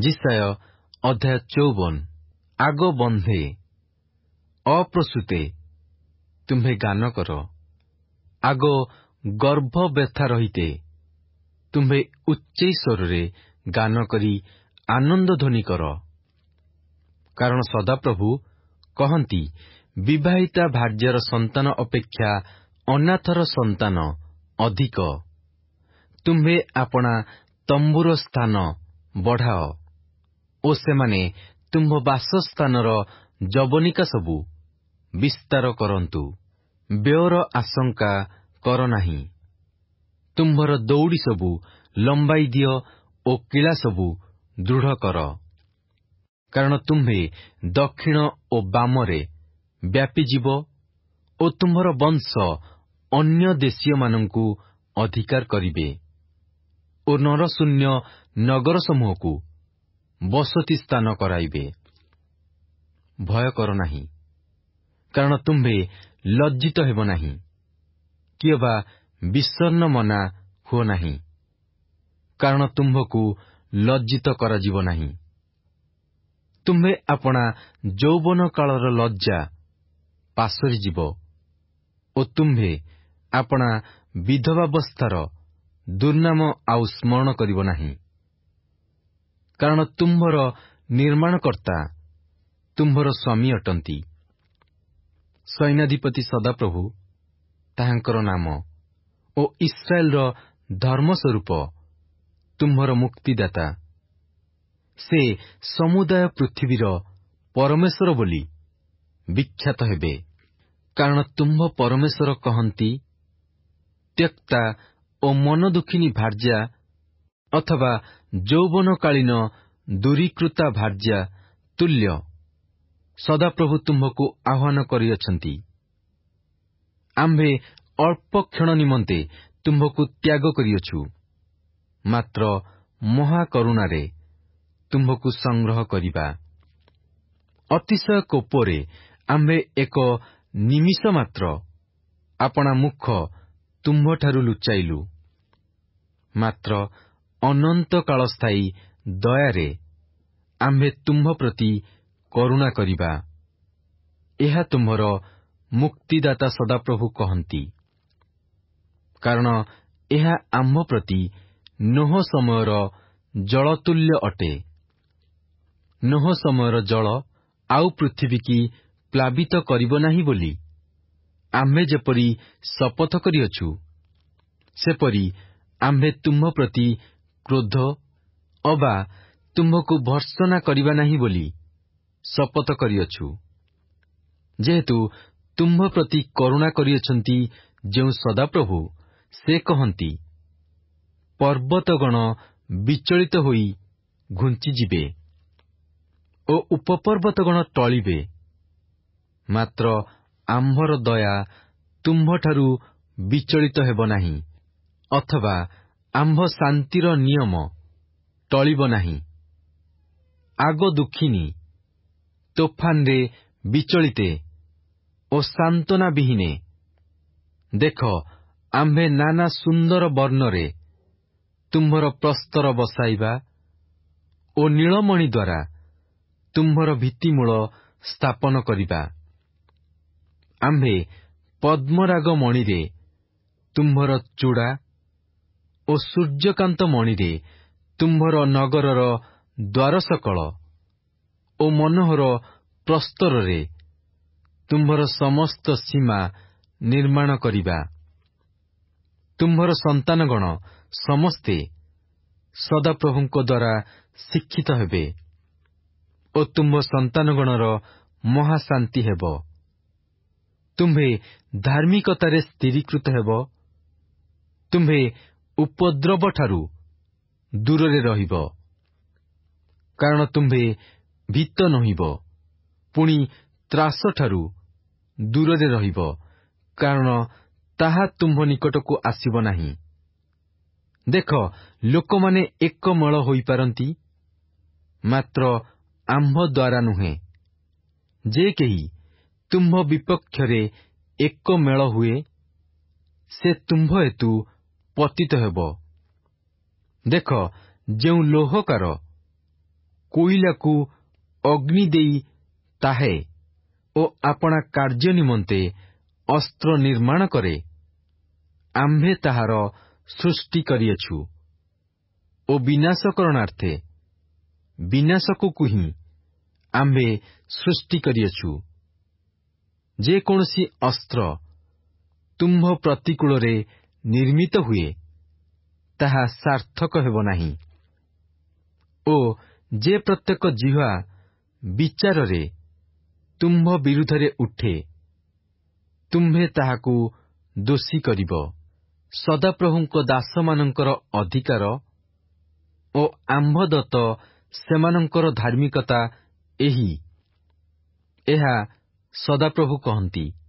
ଯିଶାୟ ଅଧ୍ୟାୟ 54। ଆଗ ବନ୍ଧେ ଅପ୍ରସୂତେ ତୁମ୍ଭେ ଗାନ କର, ଆଗ ଗର୍ଭ ବ୍ୟଥା ରହିତେ ତୁମ୍ଭେ ଉଚ୍ଚେଇ ସ୍ୱରରେ ଗାନ କରି ଆନନ୍ଦ ଧ୍ୱନି କର। କାରଣ ସଦାପ୍ରଭୁ କହନ୍ତି, ବିବାହିତା ଭାର୍ଯ୍ୟାର ସନ୍ତାନ ଅପେକ୍ଷା ଅନାଥର ସନ୍ତାନ ଅଧିକ। ତୁମ୍ଭେ ଆପଣା ତମ୍ବୁର ସ୍ଥାନ ବଢ଼ାଅ ଓ ସେମାନେ ତୁମ୍ଭ ବାସସ୍ଥାନର ଯବନିକା ସବୁ ବିସ୍ତାର କରନ୍ତୁ। ବ୍ୟୟର ଆଶଙ୍କା କର ନାହିଁ। ତୁମ୍ଭର ଦୌଡ଼ି ସବୁ ଲମ୍ବାଇ ଦିଅ ଓ କିଳା ସବୁ ଦୃଢ଼ କର। କାରଣ ତୁମ୍ଭେ ଦକ୍ଷିଣ ଓ ବାମରେ ବ୍ୟାପିଯିବ ଓ ତୁମ୍ଭର ବଂଶ ଅନ୍ୟ ଦେଶୀୟମାନଙ୍କୁ ଅଧିକାର କରିବେ ଓ ନରଶୂନ୍ୟ ନଗର ସମୂହକୁ ବସତି ସ୍ଥାନ କରାଇବେ। ଭୟ କର ନାହିଁ, କାରଣ ତୁମ୍ଭେ ଲଜ୍ଜିତ ହେବ ନାହିଁ, କିଏ ବା ବିଷର୍ଣ୍ଣ ମନା ହୁଅ ନାହିଁ, କାରଣ ତୁମ୍ଭକୁ ଲଜ୍ଜିତ କରାଯିବ ନାହିଁ। ତୁମ୍ଭେ ଆପଣା ଯୌବନ କାଳର ଲଜ୍ଜା ପାସୋରି ଯିବ ଓ ତୁମ୍ଭେ ଆପଣା ବିଧବାବସ୍ଥାର ଦୁର୍ନାମ ଆଉ ସ୍ମରଣ କରିବ ନାହିଁ। କାରଣ ତୁମ୍ଭର ନିର୍ମାଣକର୍ତ୍ତା ତୁମ୍ଭର ସ୍ୱାମୀ ଅଟନ୍ତି। ସୈନ୍ୟାଧିପତି ସଦାପ୍ରଭୁ ତାହାଙ୍କର ନାମ ଓ ଇସ୍ରାଏଲର ଧର୍ମସ୍ୱରୂପ ତୁମ୍ଭର ମୁକ୍ତିଦାତା। ସେ ସମୁଦାୟ ପୃଥିବୀର ପରମେଶ୍ୱର ବୋଲି ବିଖ୍ୟାତ ହେବେ। କାରଣ ତୁମ୍ଭ ପରମେଶ୍ୱର କହନ୍ତି, ତ୍ୟକ୍ତା ଓ ମନ ଦୁଃଖିନୀ ଭାର୍ଯ୍ୟା ଅଥବା ଯୌବନକାଳୀନ ଦୂରୀକୃତା ଭାର୍ଯ୍ୟା ତୁଲ୍ୟ ସଦାପ୍ରଭୁ ତୁମ୍ଭକୁ ଆହ୍ୱାନ କରିଅଛନ୍ତି। ଆମ୍ଭେ ଅଳ୍ପ କ୍ଷଣ ନିମନ୍ତେ ତୁମ୍ଭକୁ ତ୍ୟାଗ କରିଅଛୁ, ମାତ୍ର ମହାକରୁଣାରେ ତୁମ୍ଭକୁ ସଂଗ୍ରହ କରିବା। ଅତିଶୟ କୋପରେ ଆମ୍ଭେ ଏକ ନିମିଷ ମାତ୍ର ଆପଣା ମୁଖ ତୁମ୍ଭଠାରୁ ଲୁଚାଇଲୁ, ମାତ୍ର ଅନନ୍ତ କାଳସ୍ଥାୟୀ ଦୟାରେ ଆମ୍ଭେ ତୁମ୍ଭ ପ୍ରତି କରୁଣା କରିବା। ଏହା ତୁମ୍ଭର ମୁକ୍ତିଦାତା ସଦାପ୍ରଭୁ କହନ୍ତି। କାରଣ ଏହା ଆମ୍ଭ ପ୍ରତି ନୋହ ସମୟର ଜଳତୁଲ୍ୟ ଅଟେ। ନୋହ ସମୟର ଜଳ ଆଉ ପୃଥିବୀକି ପ୍ଲାବିତ କରିବ ନାହିଁ ବୋଲି ଆମ୍ଭେ ଯେପରି ଶପଥ କରିଅଛୁ, ସେପରି ଆମ୍ଭେ ତୁମ୍ଭ ପ୍ରତି କ୍ରୋଧ ଅବା ତୁମ୍ଭକୁ ଭର୍ତ୍ସନା କରିବା ନାହିଁ ବୋଲି ଶପଥ କରିଅଛୁ। ଯେହେତୁ ତୁମ୍ଭ ପ୍ରତି କରୁଣା କରିଅଛନ୍ତି ଯେଉଁ ସଦାପ୍ରଭୁ, ସେ କହନ୍ତି, ପର୍ବତଗଣ ବିଚଳିତ ହୋଇ ଘୁଞ୍ଚିଯିବେ ଓ ଉପପର୍ବତଗଣ ଟଳିବେ, ମାତ୍ର ଆମ୍ଭର ଦୟା ତୁମ୍ଭଠାରୁ ବିଚଳିତ ହେବ ନାହିଁ, ଅଥବା ଆମ୍ଭ ଶାନ୍ତିର ନିୟମ ଟଳିବ ନାହିଁ। ଆଗ ଦୁଃଖିନୀ, ତୋଫାନରେ ବିଚଳିତେ ଓ ସାନ୍ତ୍ୱନା ବିହୀନେ, ଦେଖ ଆମ୍ଭେ ନାନା ସୁନ୍ଦର ବର୍ଣ୍ଣରେ ତୁମ୍ଭର ପ୍ରସ୍ତର ବସାଇବା ଓ ନୀଳମଣି ଦ୍ୱାରା ତୁମ୍ଭର ଭିତ୍ତିମୂଳ ସ୍ଥାପନ କରିବା। ଆମ୍ଭେ ପଦ୍ମରାଗ ମଣିରେ ତୁମ୍ଭର ଚୂଡ଼ା ଓ ସୂର୍ଯ୍ୟକାନ୍ତ ମଣିରେ ତୁମ୍ଭର ନଗରର ଦ୍ୱାରସକଳ ଓ ମନୋହର ପ୍ରସ୍ତରରେ ତୁମ୍ଭର ସମସ୍ତ ସୀମା ନିର୍ମାଣ କରିବା। ତୁମ୍ଭର ସନ୍ତାନଗଣ ସମସ୍ତେ ସଦାପ୍ରଭୁଙ୍କ ଦ୍ୱାରା ଶିକ୍ଷିତ ହେବେ ଓ ତୁମ୍ଭ ସନ୍ତାନଗଣର ମହାଶାନ୍ତି ହେବ। ତୁମ୍ଭେ ଧାର୍ମିକତାରେ ସ୍ଥିରୀକୃତ ହେବ। ତୁମ୍ଭେ ଉପଦ୍ରବଠାରୁ ଦୂରରେ ରହିବ, କାରଣ ତୁମ୍ଭେ ଭୀତ ନୋହିବ। ପୁଣି ତ୍ରାସଠାରୁ ଦୂରରେ ରହିବ, କାରଣ ତାହା ତୁମ୍ଭ ନିକଟକୁ ଆସିବ ନାହିଁ। ଦେଖ, ଲୋକମାନେ ଏକମେଳ ହୋଇପାରନ୍ତି, ମାତ୍ର ଆମ୍ଭ ଦ୍ୱାରା ନୁହେଁ। ଯେ କେହି ତୁମ୍ଭ ବିପକ୍ଷରେ ଏକମେଳ ହୁଏ, ସେ ତୁମ୍ଭ ହେତୁ ପତିତ ହେବ। ଦେଖ, ଯେଉଁ ଲୌହକାର କୋଇଲାକୁ ଅଗ୍ନି ଦେଇ ତାହେ ଓ ଆପଣା କାର୍ଯ୍ୟ ନିମନ୍ତେ ଅସ୍ତ୍ର ନିର୍ମାଣ କରେ, ଆମ୍ଭେ ତାହାର ସୃଷ୍ଟି କରିଅଛୁ ଓ ବିନାଶ କରଣାର୍ଥେ ବିନାଶକୁ ହିଁ ଆମ୍ଭେ ସୃଷ୍ଟି କରିଅଛୁ। ଯେ କୌଣସି ଅସ୍ତ୍ର ତୁମ୍ଭ ପ୍ରତିକୂଳରେ ନିର୍ମିତ ହୁଏ, ତାହା ସାର୍ଥକ ହେବ ନାହିଁ ଓ ଯେ ପ୍ରତ୍ୟେକ ଜିହ୍ୱା ବିଚାରରେ ତୁମ୍ଭ ବିରୁଦ୍ଧରେ ଉଠେ, ତୁମ୍ଭେ ତାହାକୁ ଦୋଷୀ କରିବ। ସଦାପ୍ରଭୁଙ୍କ ଦାସମାନଙ୍କର ଅଧିକାର ଓ ଆମ୍ଭଦତ୍ତ ସେମାନଙ୍କର ଧାର୍ମିକତା ଏହି। ଏହା ସଦାପ୍ରଭୁ କହନ୍ତି।